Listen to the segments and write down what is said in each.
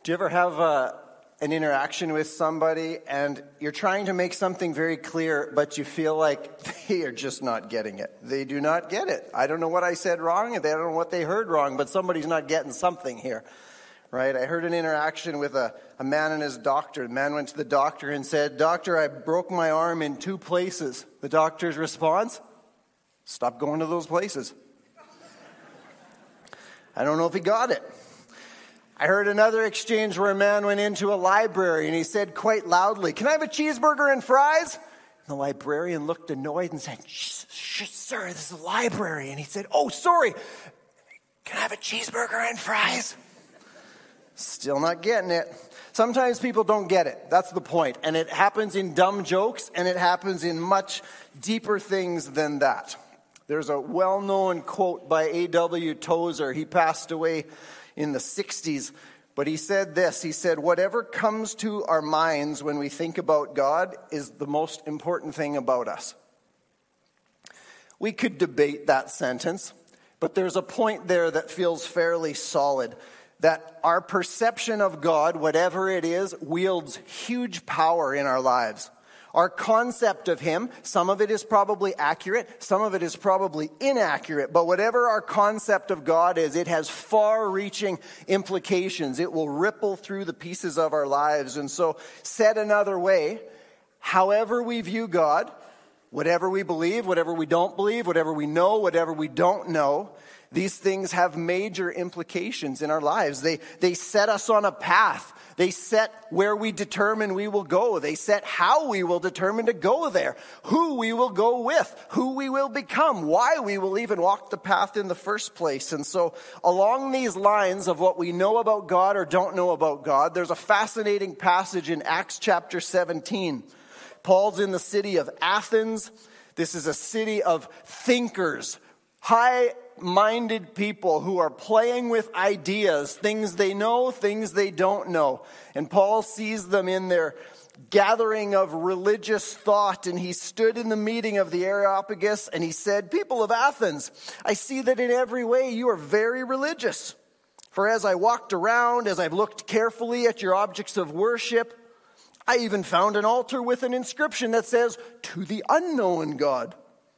Do you ever have an interaction with somebody and you're trying to make something very clear, but you feel like they are just not getting it? They do not get it. I don't know what I said wrong, and they don't know what they heard wrong, but somebody's not getting something here, right? I heard an interaction with a man and his doctor. The man went to the doctor and said, "Doctor, I broke my arm in 2 places." The doctor's response, "Stop going to those places." I don't know if he got it. I heard another exchange where a man went into a library and he said quite loudly, "Can I have a cheeseburger and fries?" And the librarian looked annoyed and said, "Shh, sir, this is a library." And he said, "Oh, sorry, can I have a cheeseburger and fries?" Still not getting it. Sometimes people don't get it. That's the point. And it happens in dumb jokes, and it happens in much deeper things than that. There's a well-known quote by A.W. Tozer. He passed away in the 60s, but he said this. He said, "Whatever comes to our minds when we think about God is the most important thing about us." We could debate that sentence, but there's a point there that feels fairly solid, that our perception of God, whatever it is, wields huge power in our lives. Our concept of Him, some of it is probably accurate, some of it is probably inaccurate, but whatever our concept of God is, it has far-reaching implications. It will ripple through the pieces of our lives. And so, said another way, however we view God, whatever we believe, whatever we don't believe, whatever we know, whatever we don't know, these things have major implications in our lives. They set us on a path. They set where we determine we will go. They set how we will determine to go there, who we will go with, who we will become, why we will even walk the path in the first place. And so along these lines of what we know about God or don't know about God, there's a fascinating passage in Acts chapter 17. Paul's in the city of Athens. This is a city of thinkers, high-minded people who are playing with ideas, things they know, things they don't know. And Paul sees them in their gathering of religious thought, and he stood in the meeting of the Areopagus, and he said, "People of Athens, I see that in every way you are very religious. For as I walked around, as I've looked carefully at your objects of worship, I even found an altar with an inscription that says, 'To the unknown God.'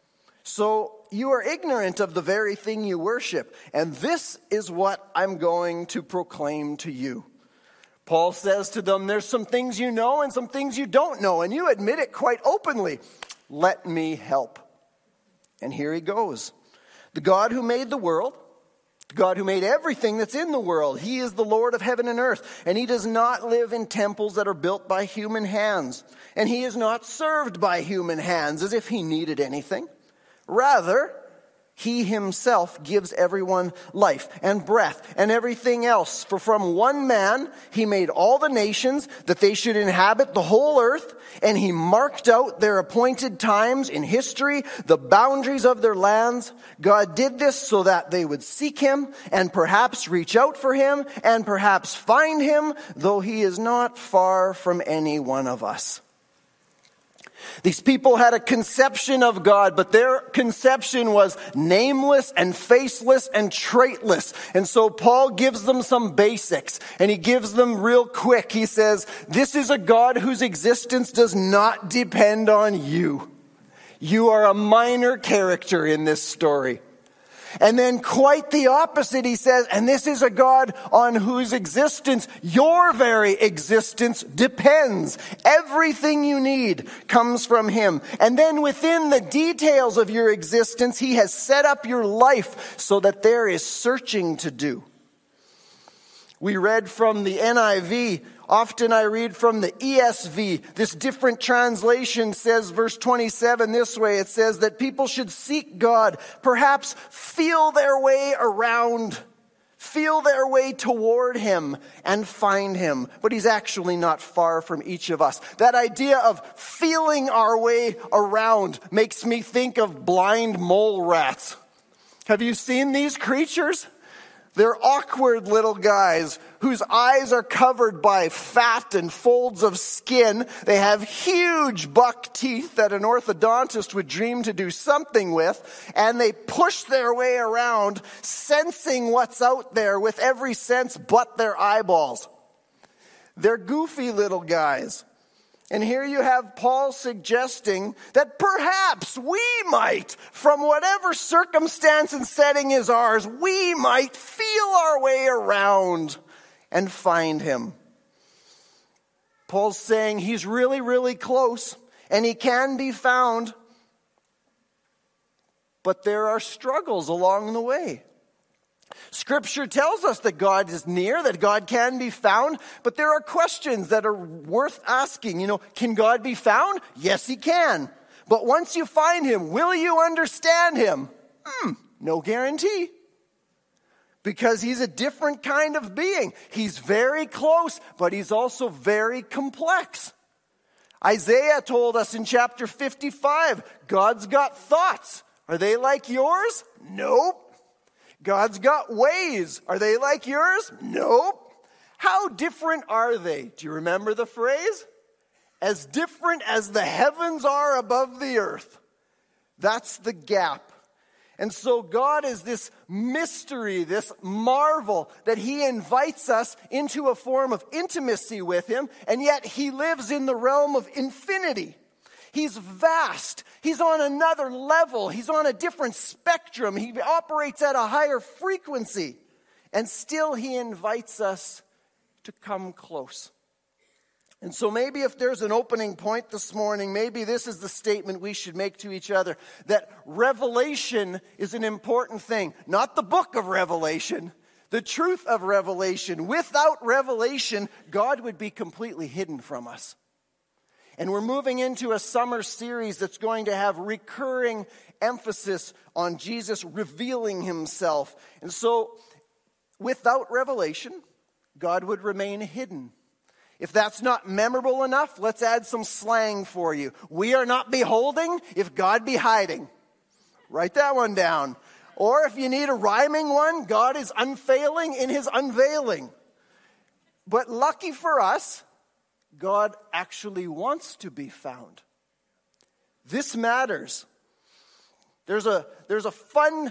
So you are ignorant of the very thing you worship, and this is what I'm going to proclaim to you." Paul says to them, there's some things you know and some things you don't know, and you admit it quite openly. Let me help. And here he goes. The God who made the world, the God who made everything that's in the world, He is the Lord of heaven and earth, and He does not live in temples that are built by human hands, and He is not served by human hands as if He needed anything. Rather, He Himself gives everyone life and breath and everything else. For from one man He made all the nations that they should inhabit the whole earth, and He marked out their appointed times in history, the boundaries of their lands. God did this so that they would seek Him and perhaps reach out for Him and perhaps find Him, though He is not far from any one of us. These people had a conception of God, but their conception was nameless and faceless and traitless. And so Paul gives them some basics, and he gives them real quick. He says, this is a God whose existence does not depend on you. You are a minor character in this story. And then quite the opposite, he says, and this is a God on whose existence, your very existence, depends. Everything you need comes from Him. And then within the details of your existence, He has set up your life so that there is searching to do. We read from the NIV. Often I read from the ESV. This different translation says, verse 27 this way. It says that people should seek God, perhaps feel their way around, feel their way toward Him and find Him. But He's actually not far from each of us. That idea of feeling our way around makes me think of blind mole rats. Have you seen these creatures? They're awkward little guys whose eyes are covered by fat and folds of skin. They have huge buck teeth that an orthodontist would dream to do something with. And they push their way around, sensing what's out there with every sense but their eyeballs. They're goofy little guys. And here you have Paul suggesting that perhaps we might, from whatever circumstance and setting is ours, we might feel our way around and find him. Paul's saying he's really, really close and he can be found, but there are struggles along the way. Scripture tells us that God is near, that God can be found, but there are questions that are worth asking. Can God be found? Yes, he can. But once you find him, will you understand him? No guarantee. Because he's a different kind of being. He's very close, but he's also very complex. Isaiah told us in chapter 55, God's got thoughts. Are they like yours? Nope. God's got ways. Are they like yours? Nope. How different are they? Do you remember the phrase? As different as the heavens are above the earth. That's the gap. And so God is this mystery, this marvel that he invites us into a form of intimacy with him, and yet he lives in the realm of infinity. He's vast. He's on another level. He's on a different spectrum. He operates at a higher frequency. And still he invites us to come close. And so maybe if there's an opening point this morning, maybe this is the statement we should make to each other, that revelation is an important thing. Not the book of Revelation, the truth of revelation. Without revelation, God would be completely hidden from us. And we're moving into a summer series that's going to have recurring emphasis on Jesus revealing himself. And so, without revelation, God would remain hidden. If that's not memorable enough, let's add some slang for you. We are not beholding if God be hiding. Write that one down. Or if you need a rhyming one, God is unfailing in his unveiling. But lucky for us, God actually wants to be found. This matters. There's a fun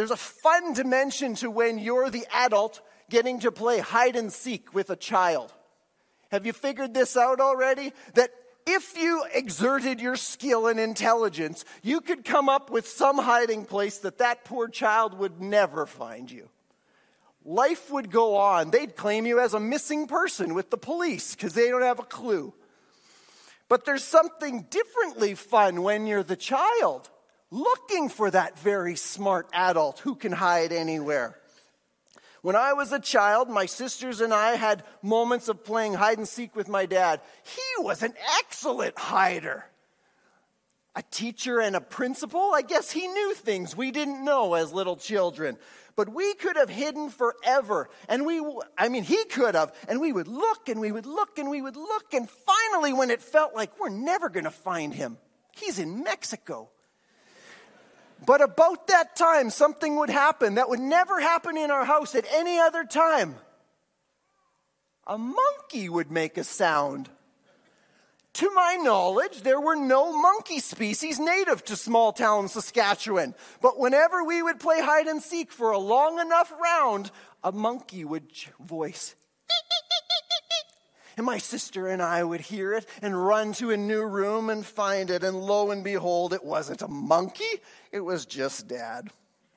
dimension to when you're the adult getting to play hide and seek with a child. Have you figured this out already? That if you exerted your skill and intelligence, you could come up with some hiding place that poor child would never find you. Life would go on. They'd claim you as a missing person with the police because they don't have a clue. But there's something differently fun when you're the child, looking for that very smart adult who can hide anywhere. When I was a child, my sisters and I had moments of playing hide and seek with my dad. He was an excellent hider. A teacher and a principal, I guess he knew things we didn't know as little children. But we could have hidden forever. He could have. And we would look and we would look and we would look. And finally, when it felt like we're never going to find him, he's in Mexico. But about that time, something would happen that would never happen in our house at any other time. A monkey would make a sound. To my knowledge, there were no monkey species native to small town Saskatchewan. But whenever we would play hide and seek for a long enough round, a monkey would voice. And my sister and I would hear it and run to a new room and find it. And lo and behold, it wasn't a monkey. It was just Dad.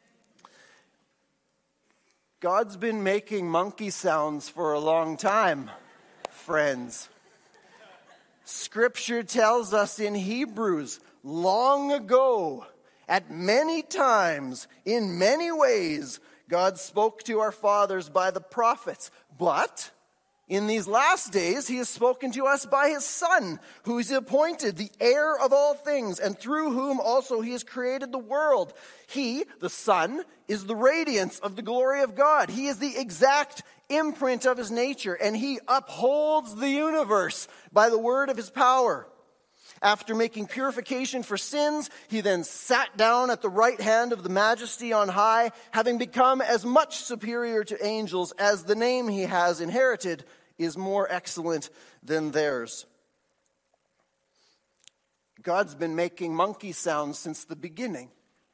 God's been making monkey sounds for a long time, friends. Scripture tells us in Hebrews, long ago, at many times, in many ways, God spoke to our fathers by the prophets. But in these last days, he has spoken to us by his Son, who is appointed the heir of all things, and through whom also he has created the world. He, the Son, is the radiance of the glory of God. He is the exact imprint of his nature, and he upholds the universe by the word of his power. After making purification for sins, he then sat down at the right hand of the Majesty on high, having become as much superior to angels as the name he has inherited is more excellent than theirs. God's been making monkey sounds since the beginning.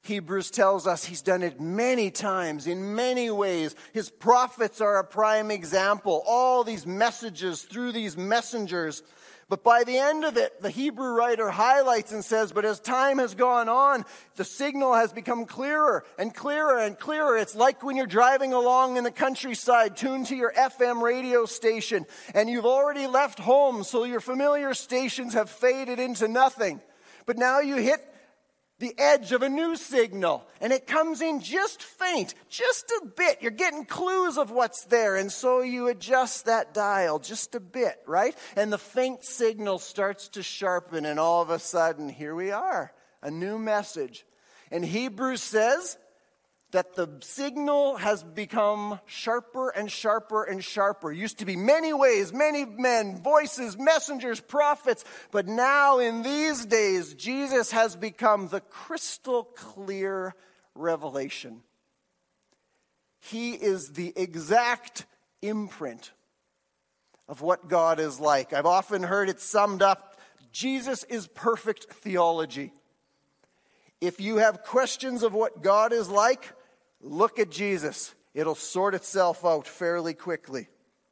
Hebrews tells us he's done it many times, in many ways. His prophets are a prime example. All these messages through these messengers. But by the end of it, the Hebrew writer highlights and says, but as time has gone on, the signal has become clearer and clearer and clearer. It's like when you're driving along in the countryside, tuned to your FM radio station, and you've already left home, so your familiar stations have faded into nothing. But now you hit the edge of a new signal, and it comes in just faint, just a bit. You're getting clues of what's there, and so you adjust that dial just a bit, right? And the faint signal starts to sharpen, and all of a sudden, here we are, a new message. And Hebrews says that the signal has become sharper and sharper and sharper. It used to be many ways, many men, voices, messengers, prophets. But now in these days, Jesus has become the crystal clear revelation. He is the exact imprint of what God is like. I've often heard it summed up, Jesus is perfect theology. If you have questions of what God is like, look at Jesus. It'll sort itself out fairly quickly.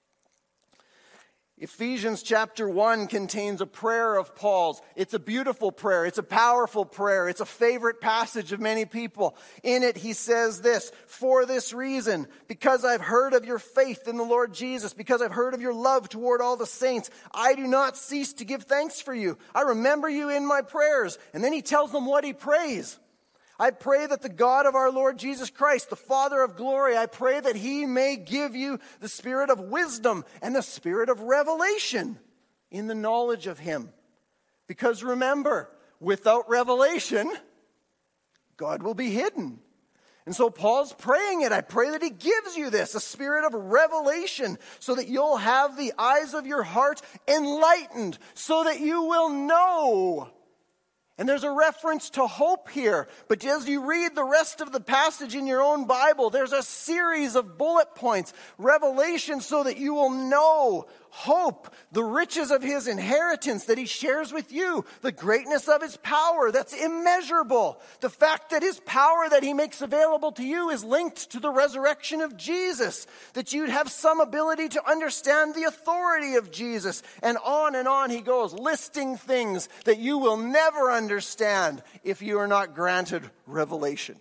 Ephesians chapter 1 contains a prayer of Paul's. It's a beautiful prayer. It's a powerful prayer. It's a favorite passage of many people. In it, he says this, for this reason, because I've heard of your faith in the Lord Jesus, because I've heard of your love toward all the saints, I do not cease to give thanks for you. I remember you in my prayers. And then he tells them what he prays. I pray that the God of our Lord Jesus Christ, the Father of glory, I pray that he may give you the spirit of wisdom and the spirit of revelation in the knowledge of him. Because remember, without revelation, God will be hidden. And so Paul's praying it. I pray that he gives you this, a spirit of revelation, so that you'll have the eyes of your heart enlightened, so that you will know. And there's a reference to hope here. But as you read the rest of the passage in your own Bible, there's a series of bullet points. Revelation so that you will know. Hope, the riches of his inheritance that he shares with you. The greatness of his power that's immeasurable. The fact that his power that he makes available to you is linked to the resurrection of Jesus. That you'd have some ability to understand the authority of Jesus. And on he goes, listing things that you will never understand if you are not granted revelation.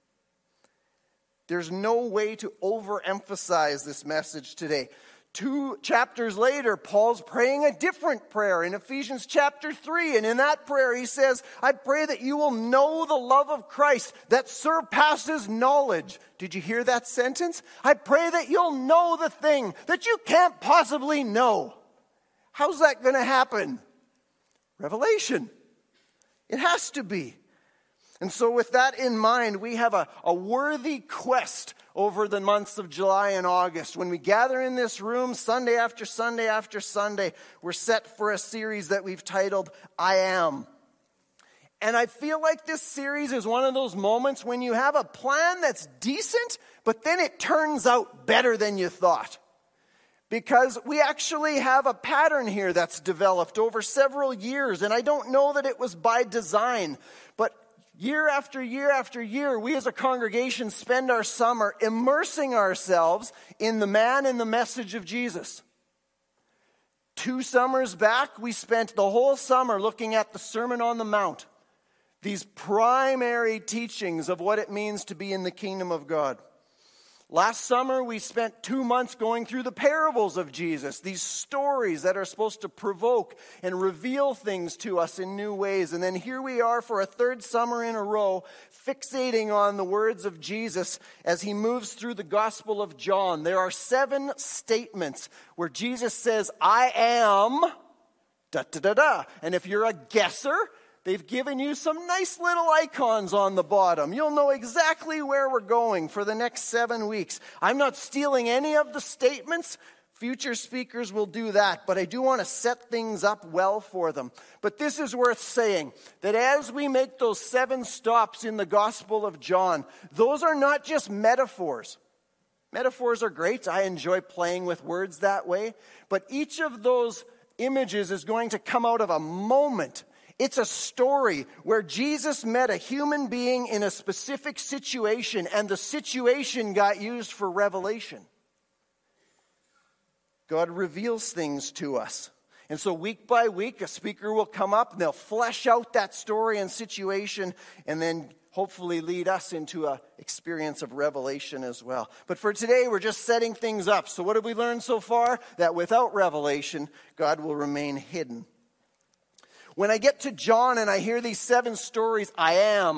There's no way to overemphasize this message today. 2 chapters later, Paul's praying a different prayer in Ephesians chapter 3. And in that prayer, he says, I pray that you will know the love of Christ that surpasses knowledge. Did you hear that sentence? I pray that you'll know the thing that you can't possibly know. How's that going to happen? Revelation. It has to be. And so with that in mind, we have a worthy quest over the months of July and August. When we gather in this room Sunday after Sunday after Sunday, we're set for a series that we've titled, I Am. And I feel like this series is one of those moments when you have a plan that's decent, but then it turns out better than you thought. Because we actually have a pattern here that's developed over several years, and I don't know that it was by design, but year after year after year, we as a congregation spend our summer immersing ourselves in the man and the message of Jesus. 2 summers back, we spent the whole summer looking at the Sermon on the Mount, these primary teachings of what it means to be in the kingdom of God. Last summer, we spent 2 months going through the parables of Jesus, these stories that are supposed to provoke and reveal things to us in new ways. And then here we are for a 3rd summer in a row, fixating on the words of Jesus as he moves through the Gospel of John. There are 7 statements where Jesus says, I am, da-da-da-da. And if you're a guesser, they've given you some nice little icons on the bottom. You'll know exactly where we're going for the next 7 weeks. I'm not stealing any of the statements. Future speakers will do that, but I do want to set things up well for them. But this is worth saying, that as we make those 7 stops in the Gospel of John, those are not just metaphors. Metaphors are great. I enjoy playing with words that way. But each of those images is going to come out of a moment It's a story where Jesus met a human being in a specific situation, and the situation got used for revelation. God reveals things to us. And so week by week, a speaker will come up and they'll flesh out that story and situation and then hopefully lead us into an experience of revelation as well. But for today, we're just setting things up. So what have we learned so far? That without revelation, God will remain hidden. When I get to John and I hear these 7 stories, I am,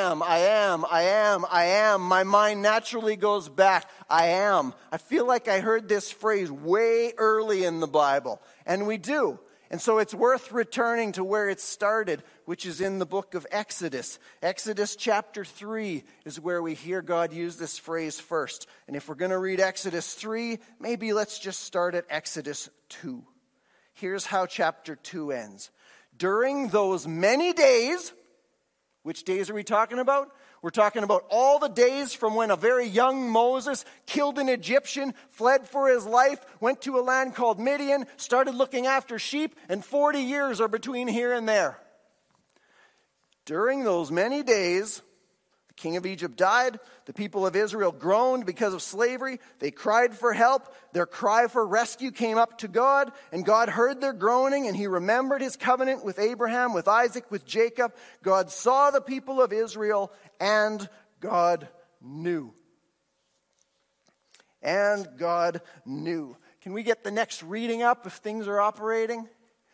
my mind naturally goes back, I am. I feel like I heard this phrase way early in the Bible, and we do. And so it's worth returning to where it started, which is in the book of Exodus. Exodus chapter 3 is where we hear God use this phrase first. And if we're going to read Exodus 3, maybe let's just start at Exodus 2. Here's how chapter 2 ends. During those many days, which days are we talking about? We're talking about all the days from when a very young Moses killed an Egyptian, fled for his life, went to a land called Midian, started looking after sheep, and 40 years are between here and there. During those many days, the king of Egypt died. The people of Israel groaned because of slavery. They cried for help. Their cry for rescue came up to God, and God heard their groaning, and he remembered his covenant with Abraham, with Isaac, with Jacob. God saw the people of Israel, and God knew. And God knew. Can we get the next reading up if things are operating?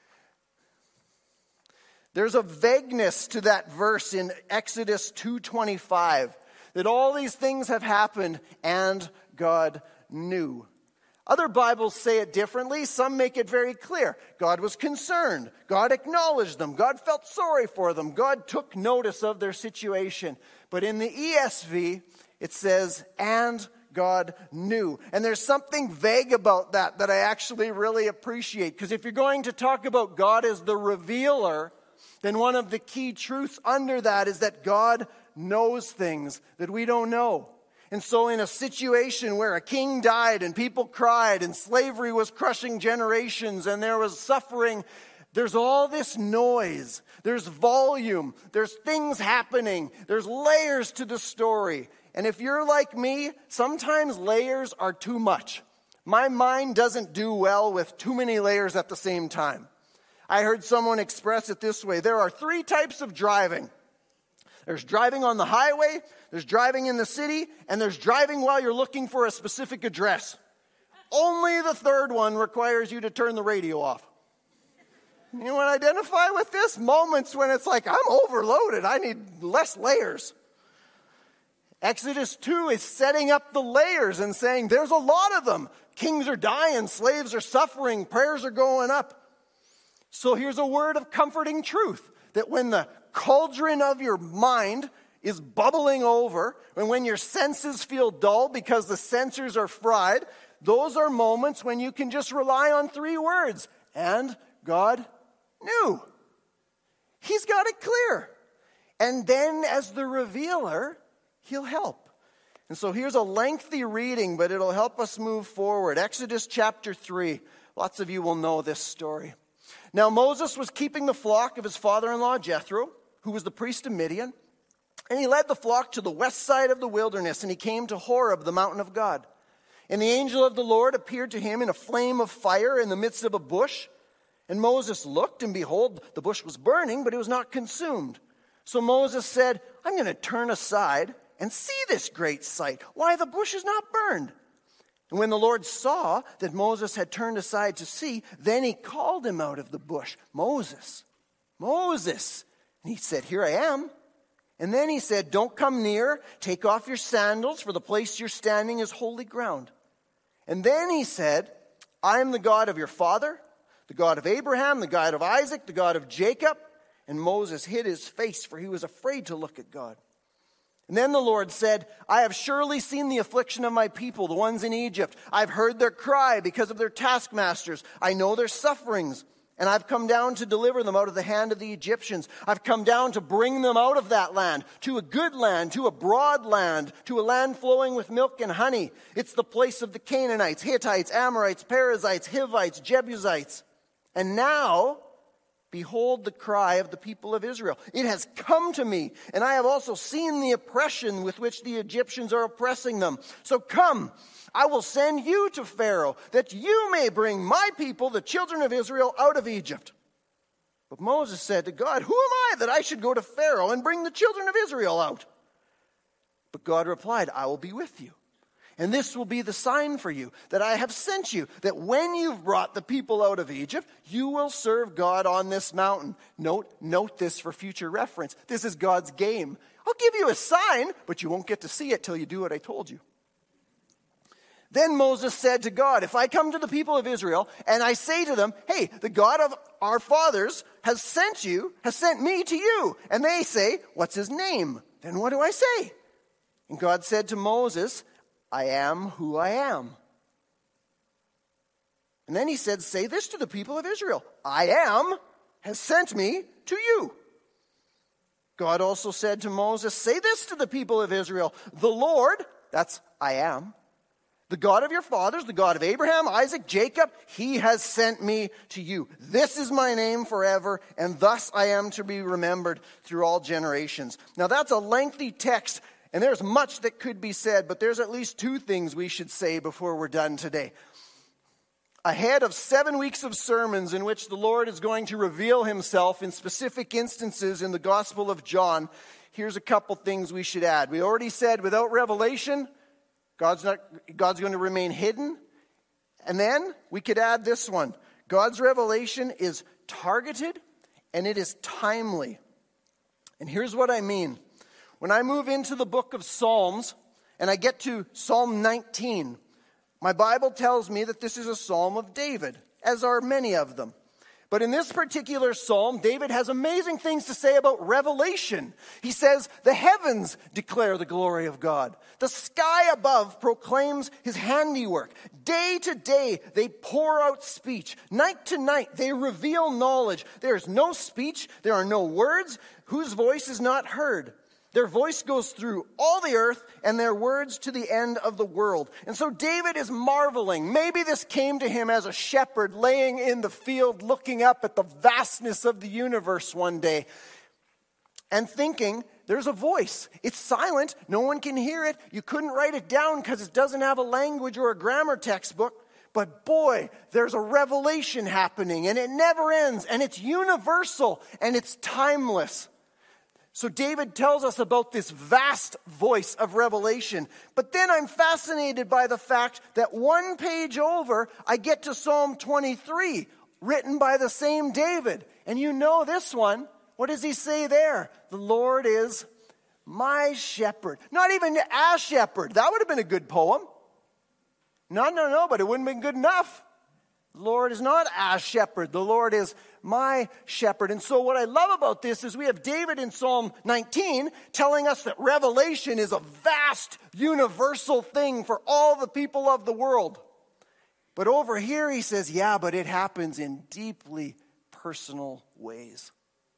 There's a vagueness to that verse in Exodus 2:25, that all these things have happened and God knew. Other Bibles say it differently. Some make it very clear. God was concerned. God acknowledged them. God felt sorry for them. God took notice of their situation. But in the ESV, it says, and God knew. And there's something vague about that I actually really appreciate. Because if you're going to talk about God as the revealer, then one of the key truths under that is that God knows things that we don't know. And so in a situation where a king died and people cried and slavery was crushing generations and there was suffering, there's all this noise, there's volume, there's things happening, there's layers to the story. And if you're like me, sometimes layers are too much. My mind doesn't do well with too many layers at the same time. I heard someone express it this way. There are 3 types of driving. There's driving on the highway, there's driving in the city, and there's driving while you're looking for a specific address. Only the 3rd one requires you to turn the radio off. Anyone identify with this? Moments when it's like, I'm overloaded, I need less layers. Exodus 2 is setting up the layers and saying there's a lot of them. Kings are dying, slaves are suffering, prayers are going up. So here's a word of comforting truth, that when the cauldron of your mind is bubbling over, and when your senses feel dull because the sensors are fried, those are moments when you can just rely on 3 words. And God knew. He's got it clear. And then as the revealer, he'll help. And so here's a lengthy reading, but it'll help us move forward. Exodus chapter 3. Lots of you will know this story. Now Moses was keeping the flock of his father-in-law Jethro, who was the priest of Midian, and he led the flock to the west side of the wilderness, and he came to Horeb, the mountain of God. And the angel of the Lord appeared to him in a flame of fire in the midst of a bush. And Moses looked, and behold, the bush was burning, but it was not consumed. So Moses said, I'm going to turn aside and see this great sight, why the bush is not burned. And when the Lord saw that Moses had turned aside to see, then he called him out of the bush, Moses, Moses. And he said, here I am. And then he said, don't come near, take off your sandals, for the place you're standing is holy ground. And then he said, I am the God of your father, the God of Abraham, the God of Isaac, the God of Jacob. And Moses hid his face, for he was afraid to look at God. And then the Lord said, I have surely seen the affliction of my people, the ones in Egypt. I've heard their cry because of their taskmasters. I know their sufferings. And I've come down to deliver them out of the hand of the Egyptians. I've come down to bring them out of that land, to a good land, to a broad land, to a land flowing with milk and honey. It's the place of the Canaanites, Hittites, Amorites, Perizzites, Hivites, Jebusites. And now Behold the cry of the people of Israel. It has come to me, and I have also seen the oppression with which the Egyptians are oppressing them. So come, I will send you to Pharaoh, that you may bring my people, the children of Israel, out of Egypt. But Moses said to God, who am I that I should go to Pharaoh and bring the children of Israel out? But God replied, I will be with you. And this will be the sign for you that I have sent you, that when you've brought the people out of Egypt, you will serve God on this mountain. Note this for future reference. This is God's game. I'll give you a sign, but you won't get to see it till you do what I told you. Then Moses said to God, if I come to the people of Israel and I say to them, hey, the God of our fathers has sent me to you. And they say, what's his name? Then what do I say? And God said to Moses, I am who I am. And then he said, say this to the people of Israel. I am has sent me to you. God also said to Moses, say this to the people of Israel. The Lord, that's I am, the God of your fathers, the God of Abraham, Isaac, Jacob, he has sent me to you. This is my name forever, and thus I am to be remembered through all generations. Now that's a lengthy text. And there's much that could be said, but there's at least two things we should say before we're done today. Ahead of 7 weeks of sermons in which the Lord is going to reveal himself in specific instances in the Gospel of John, here's a couple things we should add. We already said without revelation, God's going to remain hidden. And then we could add this one. God's revelation is targeted and it is timely. And here's what I mean. When I move into the book of Psalms and I get to Psalm 19, my Bible tells me that this is a psalm of David, as are many of them. But in this particular psalm, David has amazing things to say about revelation. He says, the heavens declare the glory of God. The sky above proclaims his handiwork. Day to day, they pour out speech. Night to night, they reveal knowledge. There is no speech. There are no words whose voice is not heard. Their voice goes through all the earth and their words to the end of the world. And so David is marveling. Maybe this came to him as a shepherd laying in the field looking up at the vastness of the universe one day and thinking, there's a voice. It's silent. No one can hear it. You couldn't write it down because it doesn't have a language or a grammar textbook. But boy, there's a revelation happening and it never ends and it's universal and it's timeless. So David tells us about this vast voice of revelation. But then I'm fascinated by the fact that one page over, I get to Psalm 23, written by the same David. And you know this one. What does he say there? The Lord is my shepherd. Not even a shepherd. That would have been a good poem. No, but it wouldn't have been good enough. The Lord is not a shepherd. The Lord is my shepherd. And so what I love about this is we have David in Psalm 19 telling us that revelation is a vast, universal thing for all the people of the world. But over here he says, yeah, but it happens in deeply personal ways.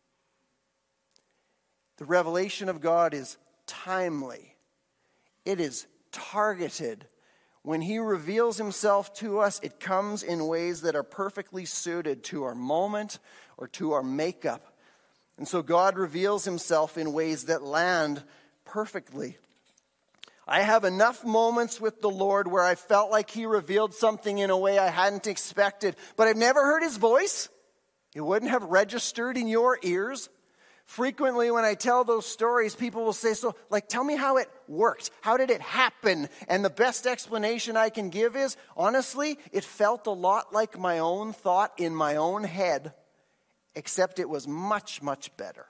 The revelation of God is timely. It is targeted. When he reveals himself to us, it comes in ways that are perfectly suited to our moment or to our makeup. And so God reveals himself in ways that land perfectly. I have enough moments with the Lord where I felt like he revealed something in a way I hadn't expected, but I've never heard his voice. It wouldn't have registered in your ears. Frequently when I tell those stories, people will say, so, tell me how it worked. How did it happen? And the best explanation I can give is, honestly, it felt a lot like my own thought in my own head, except it was much, much better.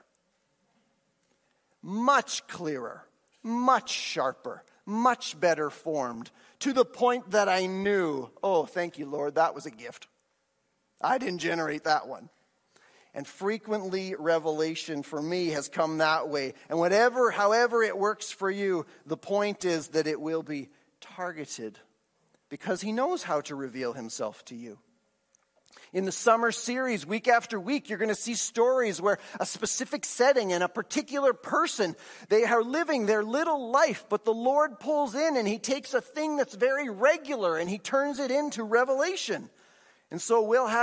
Much clearer, much sharper, much better formed, to the point that I knew, oh, thank you, Lord, that was a gift. I didn't generate that one. And frequently, revelation for me has come that way. And however it works for you, the point is that it will be targeted because he knows how to reveal himself to you. In the summer series, week after week, you're going to see stories where a specific setting and a particular person, they are living their little life, but the Lord pulls in and he takes a thing that's very regular and he turns it into revelation. And so we'll have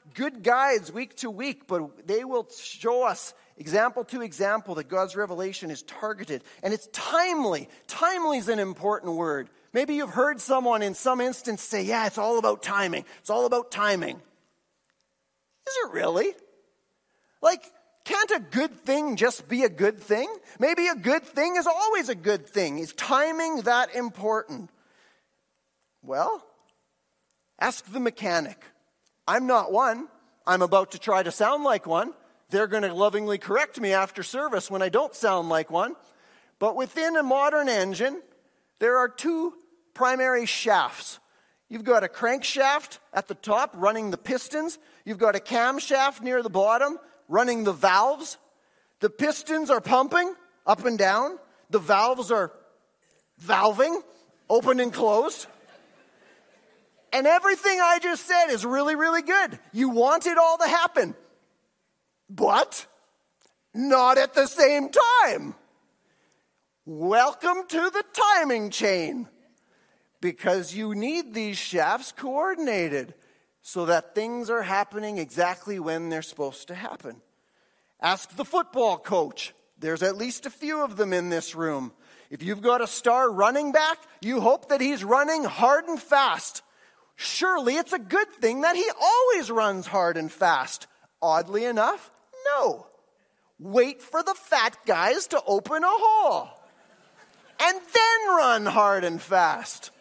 good guides week to week, but they will show us example to example that God's revelation is targeted and it's timely. Timely is an important word. Maybe you've heard someone in some instance say, yeah, it's all about timing. It's all about timing. Is it really? Like, can't a good thing just be a good thing? Maybe a good thing is always a good thing. Is timing that important? Well, ask the mechanic. I'm not one. I'm about to try to sound like one. They're going to lovingly correct me after service when I don't sound like one. But within a modern engine, there are two primary shafts. You've got a crankshaft at the top running the pistons. You've got a camshaft near the bottom running the valves. The pistons are pumping up and down. The valves are valving, open and closed. And everything I just said is really, really good. You want it all to happen. But not at the same time. Welcome to the timing chain. Because you need these shafts coordinated so that things are happening exactly when they're supposed to happen. Ask the football coach. There's at least a few of them in this room. If you've got a star running back, you hope that he's running hard and fast. Surely it's a good thing that he always runs hard and fast. Oddly enough, no. Wait for the fat guys to open a hole. And then run hard and fast.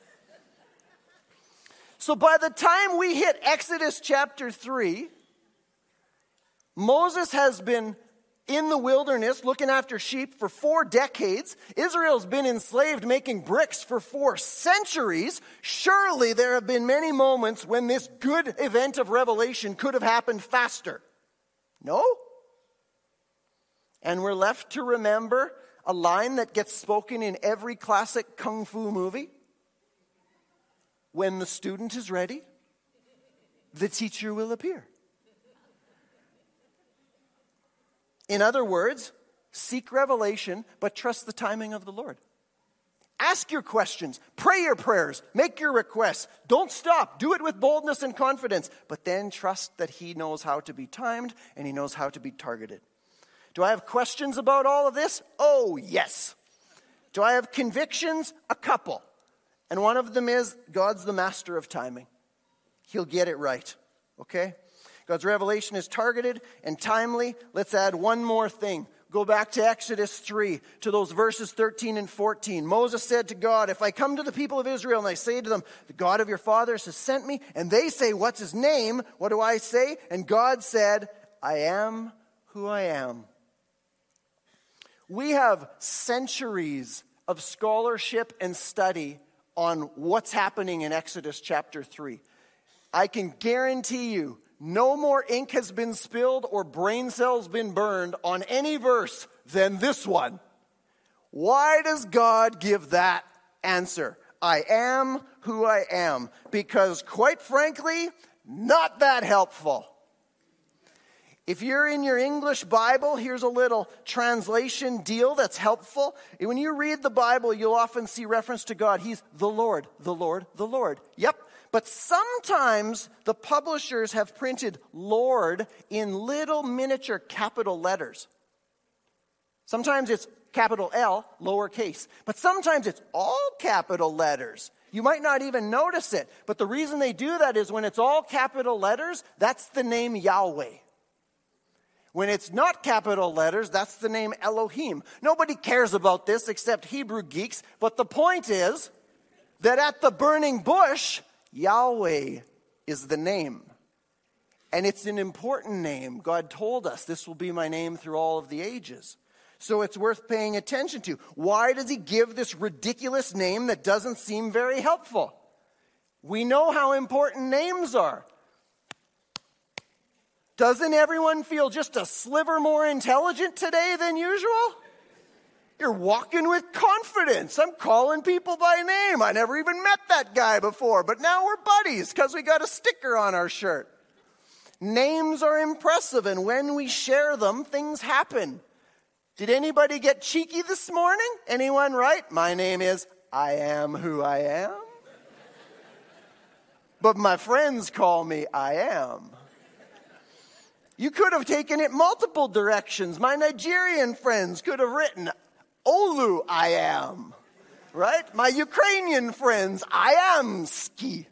So by the time we hit Exodus chapter 3, Moses has been in the wilderness looking after sheep for 4 decades. Israel's been enslaved making bricks for 4 centuries. Surely there have been many moments when this good event of revelation could have happened faster. No? And we're left to remember a line that gets spoken in every classic kung fu movie. When the student is ready, the teacher will appear. In other words, seek revelation, but trust the timing of the Lord. Ask your questions, pray your prayers, make your requests. Don't stop. Do it with boldness and confidence, but then trust that He knows how to be timed and He knows how to be targeted. Do I have questions about all of this? Oh, yes. Do I have convictions? A couple. And one of them is God's the master of timing. He'll get it right, okay? God's revelation is targeted and timely. Let's add one more thing. Go back to Exodus 3, to those verses 13 and 14. Moses said to God, if I come to the people of Israel and I say to them, the God of your fathers has sent me, and they say, what's his name? What do I say? And God said, I am who I am. We have centuries of scholarship and study on what's happening in Exodus chapter 3. I can guarantee you no more ink has been spilled or brain cells been burned on any verse than this one. Why does God give that answer? I am who I am. Because quite frankly, not that helpful. If you're in your English Bible, here's a little translation deal that's helpful. When you read the Bible, you'll often see reference to God. He's the Lord, the Lord, the Lord. Yep. But sometimes the publishers have printed Lord in little miniature capital letters. Sometimes it's capital L, lowercase. But sometimes it's all capital letters. You might not even notice it. But the reason they do that is when it's all capital letters, that's the name Yahweh. When it's not capital letters, that's the name Elohim. Nobody cares about this except Hebrew geeks. But the point is that at the burning bush, Yahweh is the name. And it's an important name. God told us, this will be my name through all of the ages. So it's worth paying attention to. Why does he give this ridiculous name that doesn't seem very helpful? We know how important names are. Doesn't everyone feel just a sliver more intelligent today than usual? You're walking with confidence. I'm calling people by name. I never even met that guy before, but now we're buddies because we got a sticker on our shirt. Names are impressive, and when we share them, things happen. Did anybody get cheeky this morning? Anyone right? My name is I am who I am. But my friends call me I am. You could have taken it multiple directions. My Nigerian friends could have written, Olu I am, right? My Ukrainian friends, I am ski.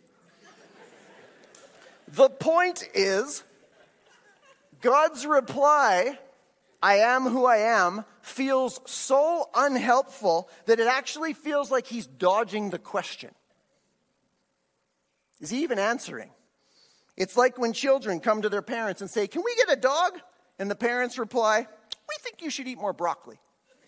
The point is, God's reply, I am who I am, feels so unhelpful that it actually feels like he's dodging the question. Is he even answering? It's like when children come to their parents and say, can we get a dog? And the parents reply, we think you should eat more broccoli.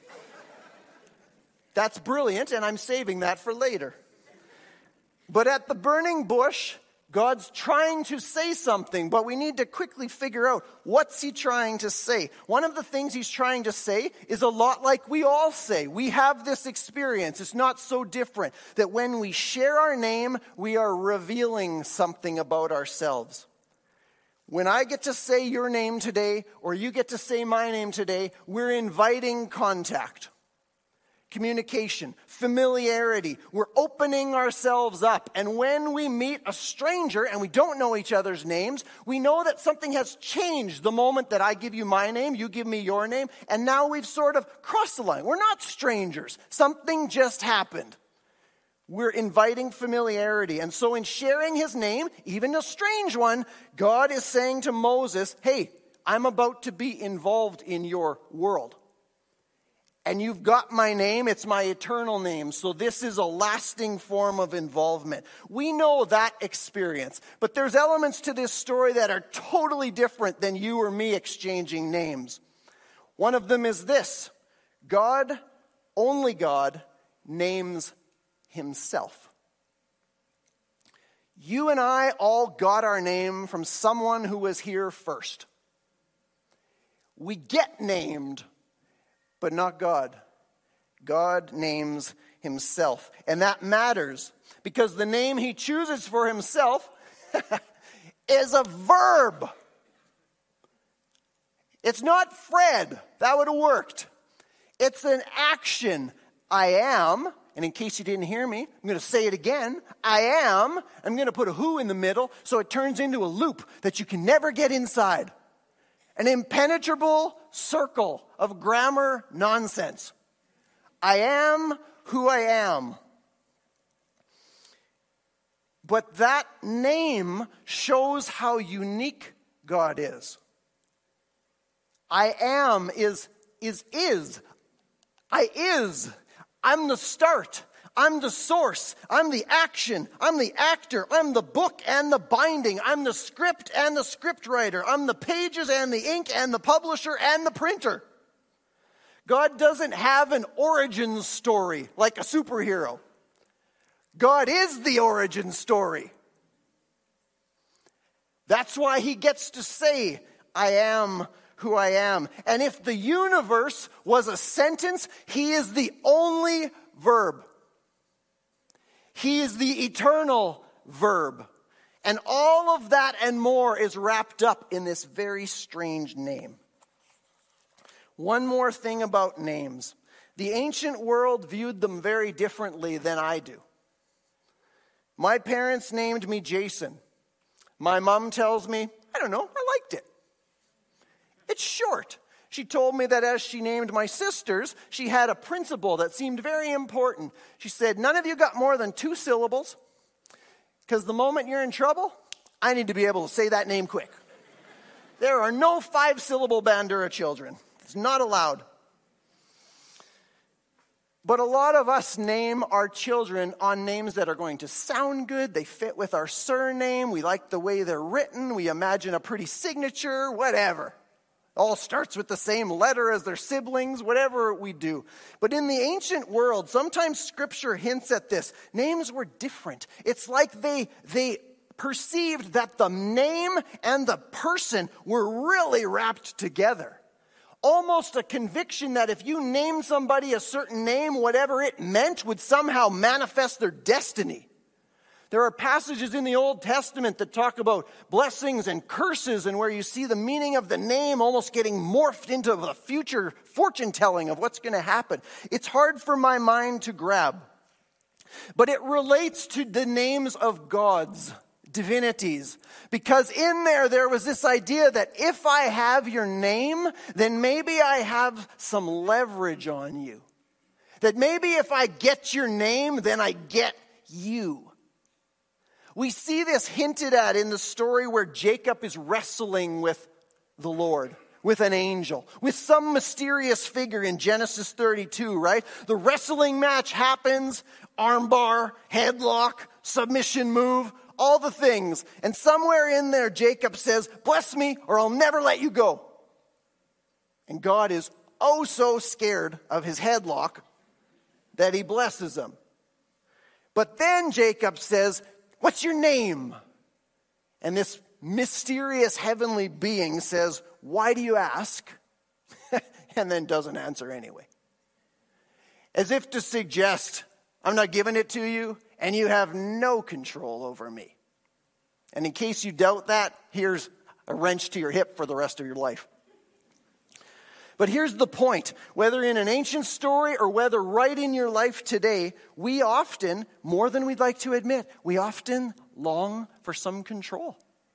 That's brilliant, and I'm saving that for later. But at the burning bush, God's trying to say something, but we need to quickly figure out, what's he trying to say? One of the things he's trying to say is a lot like we all say. We have this experience. It's not so different that when we share our name, we are revealing something about ourselves. When I get to say your name today, or you get to say my name today, we're inviting contact. Communication, familiarity. We're opening ourselves up. And when we meet a stranger and we don't know each other's names, we know that something has changed the moment that I give you my name, you give me your name, and now we've sort of crossed the line. We're not strangers. Something just happened. We're inviting familiarity. And so in sharing his name, even a strange one, God is saying to Moses, hey, I'm about to be involved in your world. And you've got my name, it's my eternal name. So this is a lasting form of involvement. We know that experience. But there's elements to this story that are totally different than you or me exchanging names. One of them is this. God, only God, names himself. You and I all got our name from someone who was here first. We get named, but not God. God names himself. And that matters because the name he chooses for himself is a verb. It's not Fred. That would have worked. It's an action. I am. And in case you didn't hear me, I'm going to say it again. I am. I'm going to put a who in the middle so it turns into a loop that you can never get inside. An impenetrable circle of grammar nonsense. I am who I am. But that name shows how unique God is. I am is. I is. I'm the start. I'm the source. I'm the action. I'm the actor. I'm the book and the binding. I'm the script and the scriptwriter. I'm the pages and the ink and the publisher and the printer. God doesn't have an origin story like a superhero. God is the origin story. That's why he gets to say, I am who I am. And if the universe was a sentence, he is the only verb. He is the eternal verb. And all of that and more is wrapped up in this very strange name. One more thing about names. The ancient world viewed them very differently than I do. My parents named me Jason. My mom tells me, I don't know, I liked it. It's short. She told me that as she named my sisters, she had a principle that seemed very important. She said, none of you got more than 2 syllables, because the moment you're in trouble, I need to be able to say that name quick. There are no 5-syllable Bandura children. It's not allowed. But a lot of us name our children on names that are going to sound good. They fit with our surname. We like the way they're written. We imagine a pretty signature, whatever. All starts with the same letter as their siblings, whatever we do. But in the ancient world, sometimes Scripture hints at this. Names were different. It's like they perceived that the name and the person were really wrapped together. Almost a conviction that if you named somebody a certain name, whatever it meant would somehow manifest their destiny. There are passages in the Old Testament that talk about blessings and curses and where you see the meaning of the name almost getting morphed into the future fortune telling of what's going to happen. It's hard for my mind to grab. But it relates to the names of gods. divinities. Because in there was this idea that if I have your name, then maybe I have some leverage on you. That maybe if I get your name, then I get you. We see this hinted at in the story where Jacob is wrestling with the Lord, with an angel, with some mysterious figure in Genesis 32, right? The wrestling match happens, armbar, headlock, submission move, all the things. And somewhere in there, Jacob says, bless me or I'll never let you go. And God is oh so scared of his headlock that he blesses him. But then Jacob says, what's your name? And this mysterious heavenly being says, why do you ask? And then doesn't answer anyway. As if to suggest, I'm not giving it to you, and you have no control over me. And in case you doubt that, here's a wrench to your hip for the rest of your life. But here's the point. Whether in an ancient story or whether right in your life today, we often, more than we'd like to admit, we often long for some control.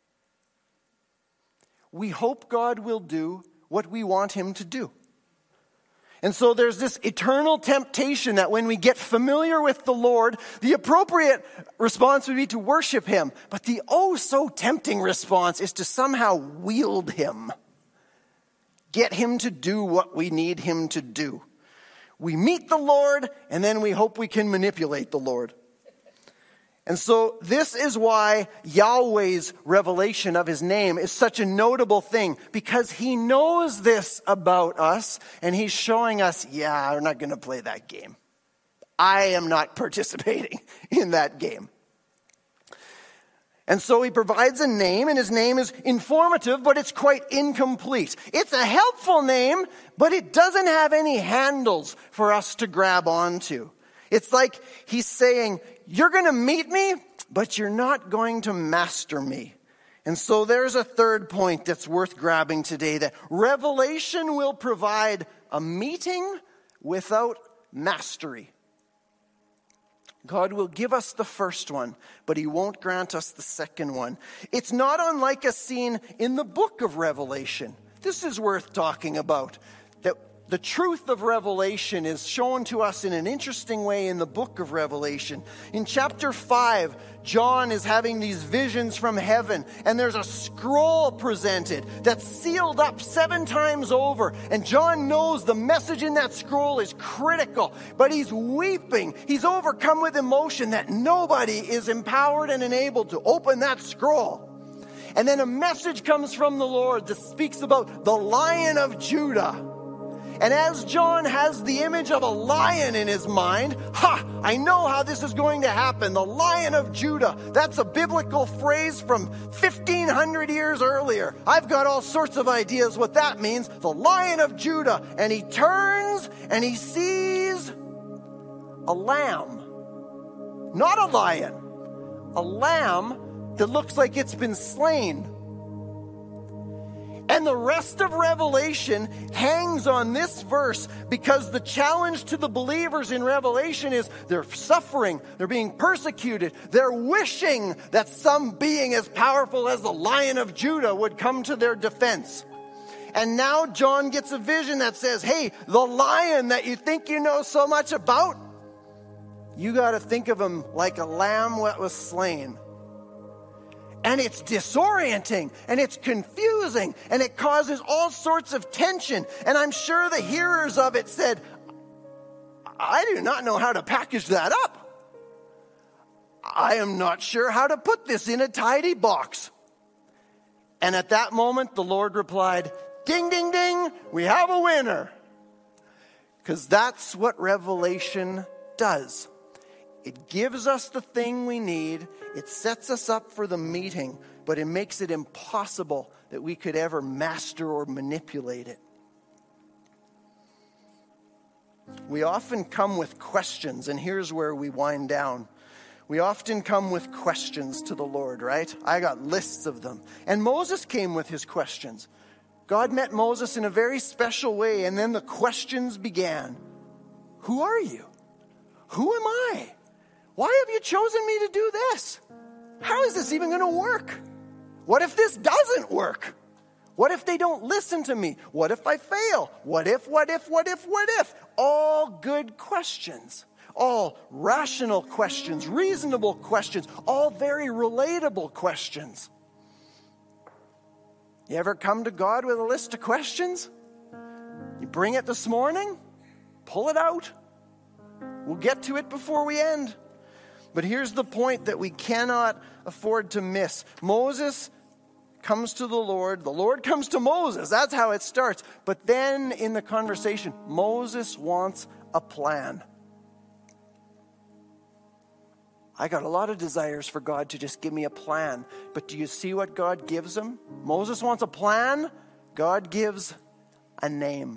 We hope God will do what we want him to do. And so there's this eternal temptation that when we get familiar with the Lord, the appropriate response would be to worship him. But the oh so tempting response is to somehow wield him. Get him to do what we need him to do. We meet the Lord, and then we hope we can manipulate the Lord. And so this is why Yahweh's revelation of his name is such a notable thing, because he knows this about us, and he's showing us, yeah, we're not going to play that game. I am not participating in that game. And so he provides a name, and his name is informative, but it's quite incomplete. It's a helpful name, but it doesn't have any handles for us to grab onto. It's like he's saying, you're going to meet me, but you're not going to master me. And so there's a third point that's worth grabbing today, that revelation will provide a meeting without mastery. God will give us the first one, but he won't grant us the second one. It's not unlike a scene in the book of Revelation. This is worth talking about. That the truth of Revelation is shown to us in an interesting way in the book of Revelation. In chapter 5, John is having these visions from heaven, and there's a scroll presented that's sealed up 7 times over. And John knows the message in that scroll is critical, but he's weeping. He's overcome with emotion that nobody is empowered and enabled to open that scroll. And then a message comes from the Lord that speaks about the Lion of Judah. And as John has the image of a lion in his mind, I know how this is going to happen. The Lion of Judah. That's a biblical phrase from 1,500 years earlier. I've got all sorts of ideas what that means. The Lion of Judah. And he turns and he sees a lamb. Not a lion. A lamb that looks like it's been slain. And the rest of Revelation hangs on this verse, because the challenge to the believers in Revelation is they're suffering, they're being persecuted, they're wishing that some being as powerful as the Lion of Judah would come to their defense. And now John gets a vision that says, hey, the lion that you think you know so much about, you got to think of him like a lamb that was slain. And it's disorienting, and it's confusing, and it causes all sorts of tension. And I'm sure the hearers of it said, I do not know how to package that up. I am not sure how to put this in a tidy box. And at that moment, the Lord replied, ding, ding, ding, we have a winner. Because that's what Revelation does. It gives us the thing we need. It sets us up for the meeting, but it makes it impossible that we could ever master or manipulate it. We often come with questions, and here's where we wind down. We often come with questions to the Lord, right? I got lists of them. And Moses came with his questions. God met Moses in a very special way, and then the questions began. Who are you? Who am I? Why have you chosen me to do this? How is this even going to work? What if this doesn't work? What if they don't listen to me? What if I fail? What if? All good questions. All rational questions, reasonable questions, all very relatable questions. You ever come to God with a list of questions? You bring it this morning, pull it out. We'll get to it before we end. But here's the point that we cannot afford to miss. Moses comes to the Lord comes to Moses. That's how it starts. But then in the conversation, Moses wants a plan. I got a lot of desires for God to just give me a plan. But do you see what God gives him? Moses wants a plan. God gives a name.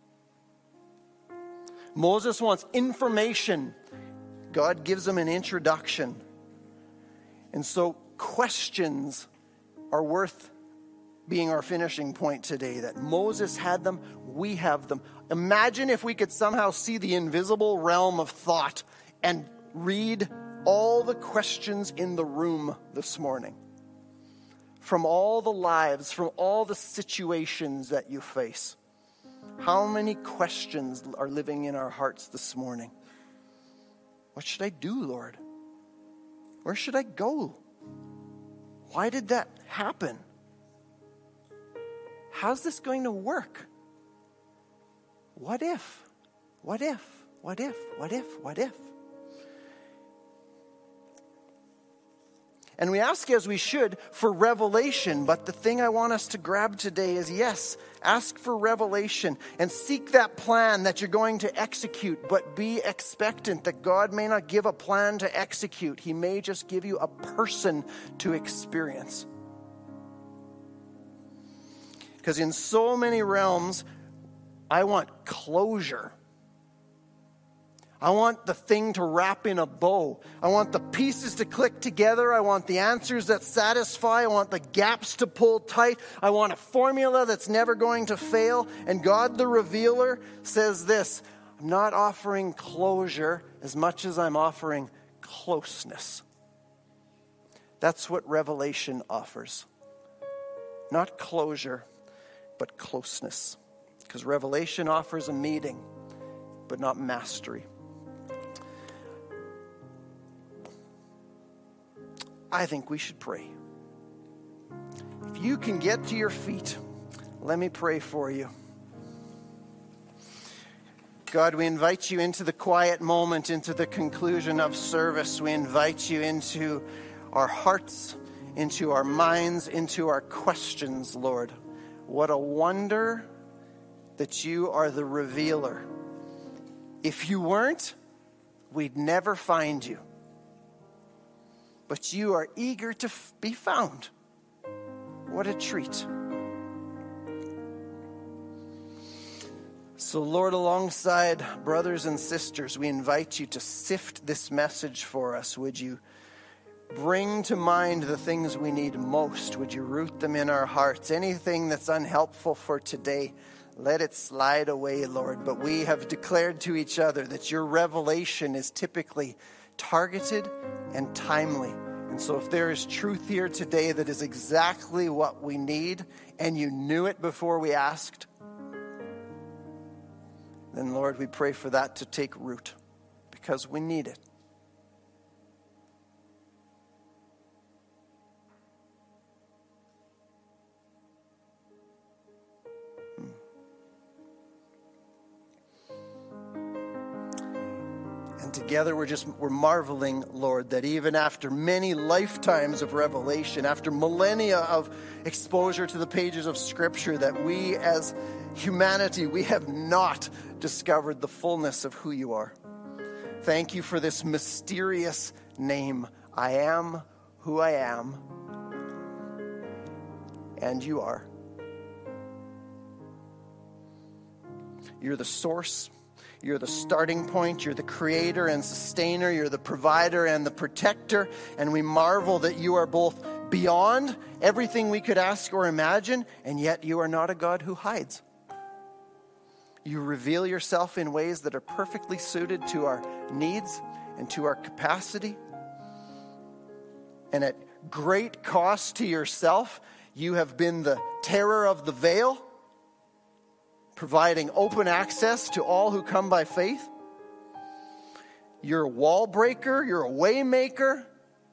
Moses wants information. God gives him an introduction. And so questions are worth being our finishing point today. That Moses had them, we have them. Imagine if we could somehow see the invisible realm of thought and read all the questions in the room this morning. From all the lives, from all the situations that you face. How many questions are living in our hearts this morning? What should I do, Lord? Where should I go? Why did that happen? How's this going to work? What if? What if? What if? What if? What if? And we ask, as we should, for revelation. But the thing I want us to grab today is, yes, ask for revelation and seek that plan that you're going to execute. But be expectant that God may not give a plan to execute. He may just give you a person to experience. Because in so many realms, I want closure. I want the thing to wrap in a bow. I want the pieces to click together. I want the answers that satisfy. I want the gaps to pull tight. I want a formula that's never going to fail. And God, the revealer, says this: I'm not offering closure as much as I'm offering closeness. That's what revelation offers. Not closure, but closeness. Because revelation offers a meeting, but not mastery. I think we should pray. If you can get to your feet, let me pray for you. God, we invite you into the quiet moment, into the conclusion of service. We invite you into our hearts, into our minds, into our questions, Lord. What a wonder that you are the revealer. If you weren't, we'd never find you. But you are eager to be found. What a treat. So, Lord, alongside brothers and sisters, we invite you to sift this message for us. Would you bring to mind the things we need most? Would you root them in our hearts? Anything that's unhelpful for today, let it slide away, Lord. But we have declared to each other that your revelation is typically targeted and timely. And so if there is truth here today that is exactly what we need, and you knew it before we asked, then Lord, we pray for that to take root, because we need it. Together we're marveling, Lord, that even after many lifetimes of revelation, after millennia of exposure to the pages of Scripture, that we as humanity, we have not discovered the fullness of who you are. Thank you for this mysterious name. I am who I am, and you are. You're the source. You're the starting point. You're the creator and sustainer. You're the provider and the protector. And we marvel that you are both beyond everything we could ask or imagine, and yet you are not a God who hides. You reveal yourself in ways that are perfectly suited to our needs and to our capacity. And at great cost to yourself. You have been the terror of the veil, providing open access to all who come by faith. You're a wall breaker, you're a way maker,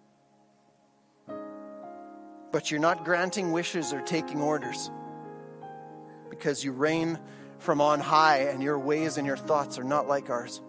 but you're not granting wishes or taking orders, because you reign from on high and your ways and your thoughts are not like ours.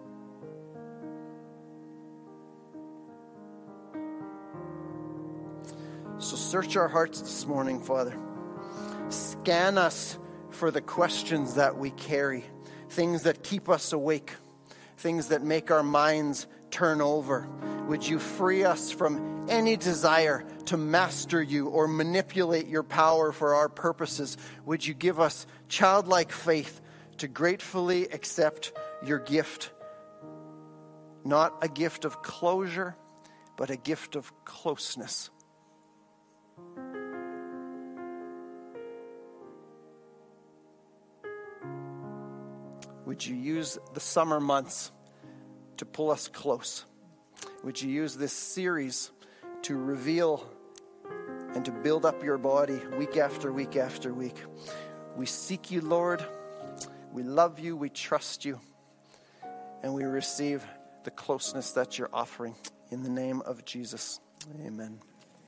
So search our hearts this morning, Father. Scan us for the questions that we carry, things that keep us awake, things that make our minds turn over. Would you free us from any desire to master you or manipulate your power for our purposes? Would you give us childlike faith to gratefully accept your gift? Not a gift of closure, but a gift of closeness. Would you use the summer months to pull us close? Would you use this series to reveal and to build up your body week after week after week? We seek you, Lord. We love you. We trust you. And we receive the closeness that you're offering. In the name of Jesus, amen.